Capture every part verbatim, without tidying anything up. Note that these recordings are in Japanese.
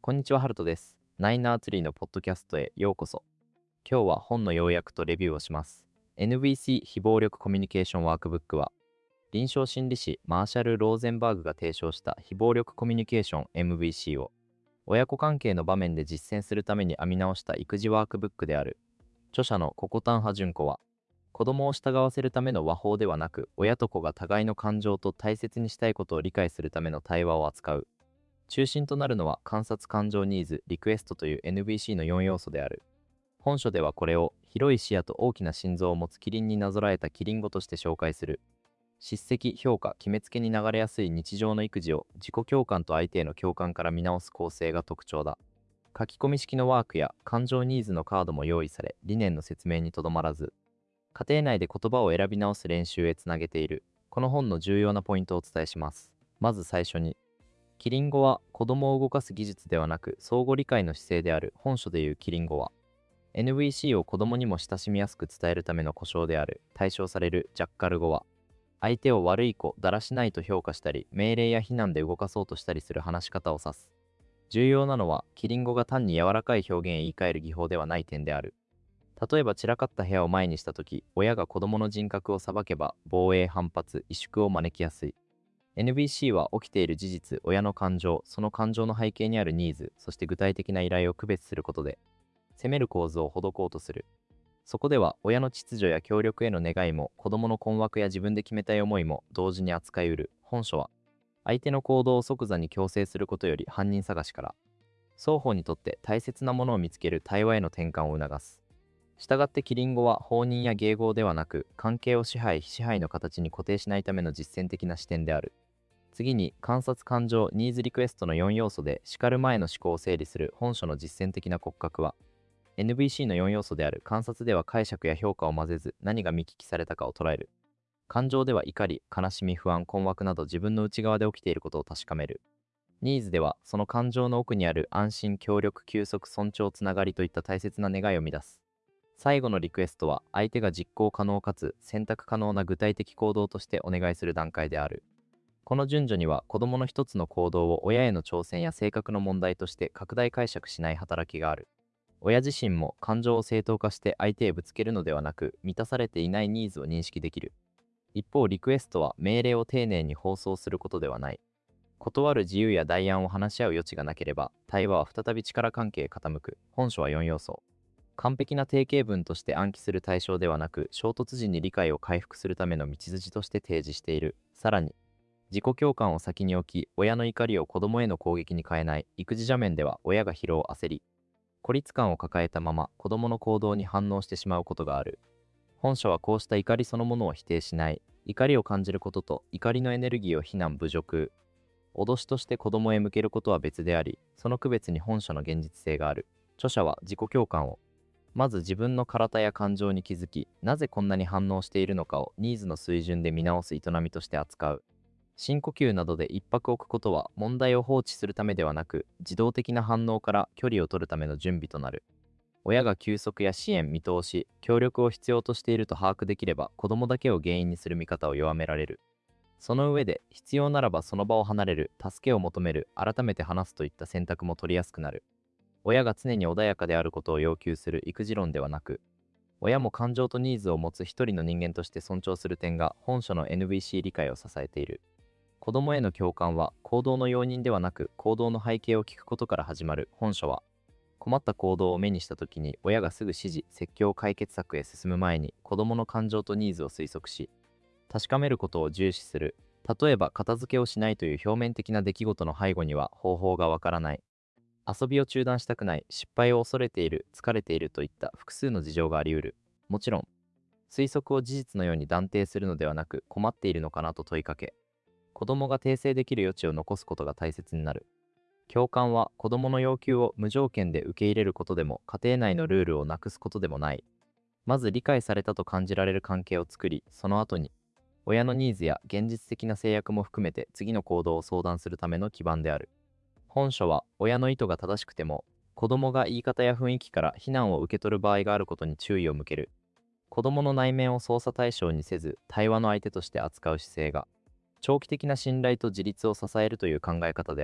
こんにちは、ハルトです。ナイナーツリーのポッドキャストへようこそ。今日は本の要約とレビューをします。エヌブイシー 非暴力コミュニケーションワークブックは、臨床心理士マーシャル・ローゼンバーグが提唱した非暴力コミュニケーション エムブイシー を、親子関係の場面で実践するために編み直した育児ワークブックである。著者のココタンハ純子は、子供を従わせるための話法ではなく、親と子が互いの感情と大切にしたいことを理解するための対話を扱う。中心となるのは観察、感情、ニーズ、リクエストという エヌブイシー のよん要素である。本書ではこれを広い視野と大きな心臓を持つキリンになぞらえたキリン語として紹介する。叱責、評価、決めつけに流れやすい日常の育児を自己共感と相手への共感から見直す構成が特徴だ。書き込み式のワークや感情ニーズのカードも用意され、理念の説明にとどまらず、家庭内で言葉を選び直す練習へつなげている。この本の重要なポイントをお伝えします。まず最初に、キリン語は子供を動かす技術ではなく相互理解の姿勢である。本書でいうキリン語は エヌブイシー を子供にも親しみやすく伝えるための呼称である。対象されるジャッカル語は相手を悪い子、だらしないと評価したり、命令や非難で動かそうとしたりする話し方を指す。重要なのはキリン語が単に柔らかい表現へ言い換える技法ではない点である。例えば散らかった部屋を前にしたとき、親が子供の人格を裁けば防衛、反発、萎縮を招きやすい。エヌブイシー は起きている事実、親の感情、その感情の背景にあるニーズ、そして具体的な依頼を区別することで、責める構図を施こうとする。そこでは、親の秩序や協力への願いも、子供の困惑や自分で決めたい思いも同時に扱いうる。本書は、相手の行動を即座に強制することより犯人探しから、双方にとって大切なものを見つける対話への転換を促す。したがってキリン語は放任や迎合ではなく、関係を支配、支配の形に固定しないための実践的な視点である。次に、観察、感情、ニーズ、リクエストのよん要素で叱る前の思考を整理する。本書の実践的な骨格は、エヌブイシー のよん要素である。観察では解釈や評価を混ぜず、何が見聞きされたかを捉える。感情では怒り、悲しみ、不安、困惑など自分の内側で起きていることを確かめる。ニーズでは、その感情の奥にある安心、協力、休息、尊重、つながりといった大切な願いを乱す。最後のリクエストは、相手が実行可能かつ選択可能な具体的行動としてお願いする段階である。この順序には子供の一つの行動を親への挑戦や性格の問題として拡大解釈しない働きがある。親自身も感情を正当化して相手へぶつけるのではなく、満たされていないニーズを認識できる。一方、リクエストは命令を丁寧に放送することではない。断る自由や代案を話し合う余地がなければ、対話は再び力関係へ傾く。本書はよん要素。完璧な定型文として暗記する対象ではなく、衝突時に理解を回復するための道筋として提示している。さらに、自己共感を先に置き、親の怒りを子供への攻撃に変えない。育児斜面では親が疲労、焦り、孤立感を抱えたまま子供の行動に反応してしまうことがある。本書はこうした怒りそのものを否定しない。怒りを感じることと怒りのエネルギーを非難、侮辱、脅しとして子供へ向けることは別であり、その区別に本書の現実性がある。著者は自己共感を、まず自分の体や感情に気づき、なぜこんなに反応しているのかをニーズの水準で見直す営みとして扱う。深呼吸などで一泊置くことは問題を放置するためではなく、自動的な反応から距離を取るための準備となる。親が休息や支援、見通し、協力を必要としていると把握できれば、子供だけを原因にする見方を弱められる。その上で、必要ならばその場を離れる、助けを求める、改めて話すといった選択も取りやすくなる。親が常に穏やかであることを要求する育児論ではなく、親も感情とニーズを持つ一人の人間として尊重する点が本書の エヌブイシー 理解を支えている。子供への共感は行動の容認ではなく、行動の背景を聞くことから始まる。本書は、困った行動を目にしたときに親がすぐ指示、説教解決策へ進む前に子供の感情とニーズを推測し、確かめることを重視する。例えば、片付けをしないという表面的な出来事の背後には方法がわからない。遊びを中断したくない、失敗を恐れている、疲れているといった複数の事情があり得る。もちろん、推測を事実のように断定するのではなく、困っているのかなと問いかけ、子供が訂正できる余地を残すことが大切になる。共感は子供の要求を無条件で受け入れることでも、家庭内のルールをなくすことでもない。まず理解されたと感じられる関係を作り、その後に、親のニーズや現実的な制約も含めて次の行動を相談するための基盤である。本書は親の意図が正しくても、子供が言い方や雰囲気から非難を受け取る場合があることに注意を向ける。子供の内面を操作対象にせず、対話の相手として扱う姿勢が、長期的な信頼と自立を支えるという考え方である。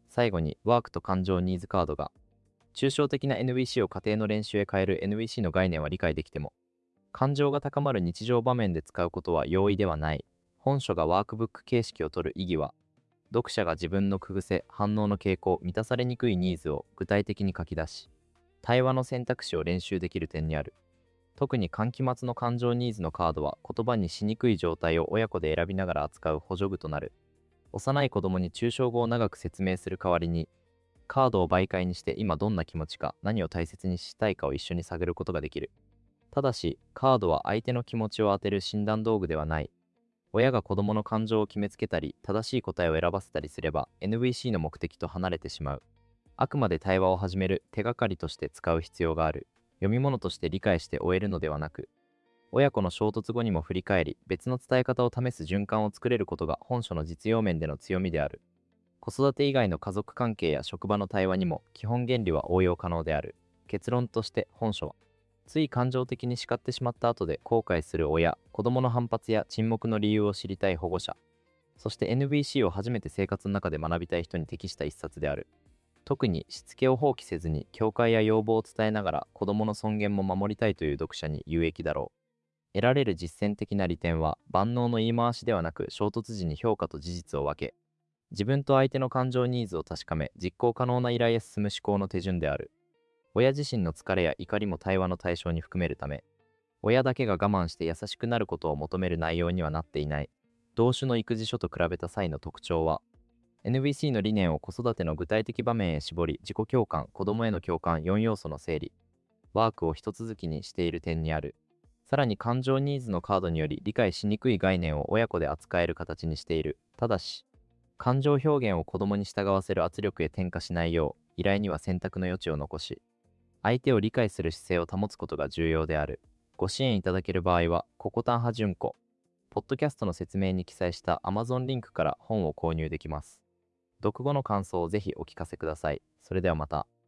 最後に、ワークと感情ニーズカードが、抽象的な エヌブイシー を家庭の練習へ変える エヌブイシー の概念は理解できても、感情が高まる日常場面で使うことは容易ではない。本書がワークブック形式を取る意義は、読者が自分の口癖、反応の傾向、満たされにくいニーズを具体的に書き出し、対話の選択肢を練習できる点にある。特に感期末の感情ニーズのカードは言葉にしにくい状態を親子で選びながら扱う補助具となる。幼い子供に抽象語を長く説明する代わりに、カードを媒介にして今どんな気持ちか何を大切にしたいかを一緒に探ることができる。ただし、カードは相手の気持ちを当てる診断道具ではない。親が子供の感情を決めつけたり、正しい答えを選ばせたりすれば、エヌブイシー の目的と離れてしまう。あくまで対話を始める手がかりとして使う必要がある。読み物として理解して終えるのではなく、親子の衝突後にも振り返り、別の伝え方を試す循環を作れることが本書の実用面での強みである。子育て以外の家族関係や職場の対話にも基本原理は応用可能である。結論として本書は、つい感情的に叱ってしまった後で後悔する親、子供の反発や沈黙の理由を知りたい保護者、そして エヌブイシー を初めて生活の中で学びたい人に適した一冊である。特にしつけを放棄せずに境界や要望を伝えながら子供の尊厳も守りたいという読者に有益だろう。得られる実践的な利点は万能の言い回しではなく衝突時に評価と事実を分け、自分と相手の感情ニーズを確かめ実行可能な依頼へ進む思考の手順である。親自身の疲れや怒りも対話の対象に含めるため、親だけが我慢して優しくなることを求める内容にはなっていない。同種の育児書と比べた際の特徴は、エヌブイシー の理念を子育ての具体的場面へ絞り、自己共感、子供への共感よん要素の整理、ワークを一続きにしている点にある。さらに感情ニーズのカードにより理解しにくい概念を親子で扱える形にしている。ただし、感情表現を子供に従わせる圧力へ転化しないよう、依頼には選択の余地を残し、相手を理解する姿勢を保つことが重要である。ご支援いただける場合は、ココタン派順子、ポッドキャストの説明に記載した Amazon リンクから本を購入できます。読後の感想をぜひお聞かせください。それではまた。